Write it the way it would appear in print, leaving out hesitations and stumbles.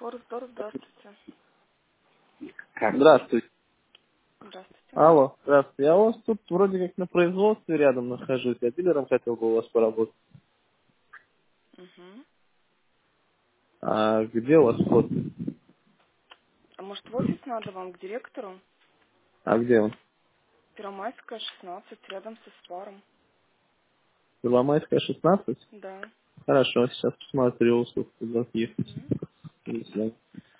Форсдор, здравствуйте. Как? Здравствуйте. Здравствуйте. Алло, здравствуйте. Я у вас тут вроде как на производстве рядом нахожусь. Я дилером хотел бы у вас поработать. Угу. А где у вас вход? А может в офис надо вам, к директору? А где он? Первомайская, 16, рядом со Спаром. Первомайская, 16? Да. Хорошо, сейчас посмотрю, сколько туда ехать. Угу. Если-